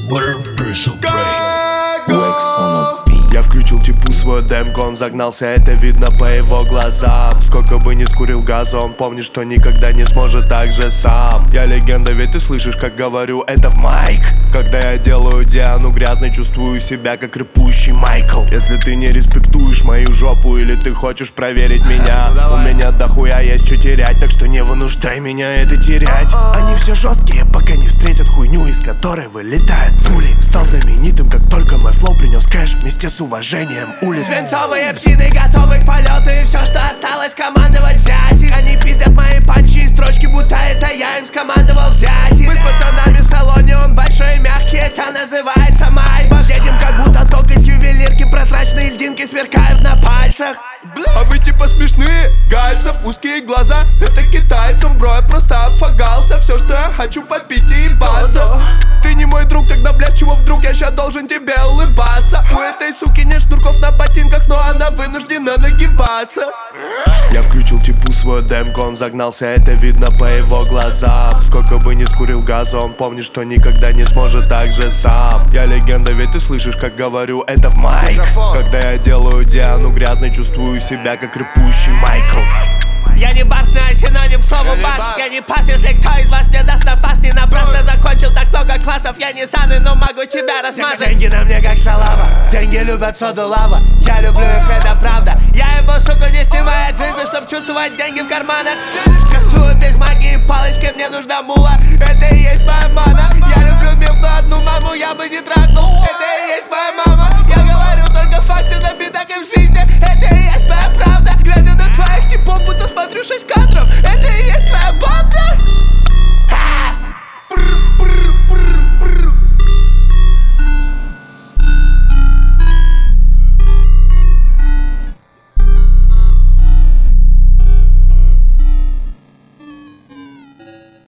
Я включил типу свой демку, он загнался, это видно по его глазам. Сколько бы ни скурил газа, он помнит, что никогда не сможет так же сам. Я легенда, ведь ты слышишь, как говорю, это в майк. Когда я делаю Диану грязной, чувствую себя как рыпущий Майкл. Если ты не респектуешь мою жопу или ты хочешь проверить меня, у меня дохуя есть что терять, так что не вынуждай меня это терять. Они все жесткие, пока не встретят хуйню, из которой вылетают пули. Стал знаменитым, как только мой флоу принес кэш вместе с уважением улиц. Свинцовые псины готовы к полету, и все, что осталось, командовать взять их. Они пиздят мои панчи и строчки, будто это я им скомандовал взять их. Мы с пацанами в салоне, он большой и мягкий, это называется майбах. Едем как будто ток из ювелирки, прозрачные льдинки сверкают на пальцах. А вы типа смешные, Гальцев, узкие глаза, это китайцам, бро, я просто обфагался. Все, что я хочу, попить и ебаться. Ты не мой друг, тогда, бля, с чего вдруг я ща должен тебе улыбаться? У этой суки нет шнурков на ботинках, но она вынуждена нагибаться. Я включил типу свой демку, он загнался, это видно по его глазам. Сколько бы ни скурил газа, он помнит, что никогда не сможет так же сам. Я легенда, ведь ты слышишь, как говорю, это в майк. Когда я делаю Диану грязной, чувствую себя как рыпущий Майкл. Я не бас, но синоним к слову бас. Я не пас, если кто из вас мне даст напасть. Не напрасно закончил так много классов. Я не саны, но могу тебя размазать. Деньги на мне как шалава, деньги любят соду лава. Я люблю их, это правда. Я его, сука, не снимаю джинсы, чтоб чувствовать деньги в карманах. Кастую без магии палочки, мне нужна мула. Это и есть моя мана. Я люблю мил, но одну маму я бы не трахнул. Это и есть моя мама. Я говорю только факты, но беда как в жизни. Это и есть моя правда. Глядя на твоих типов, будто смотрю 6К.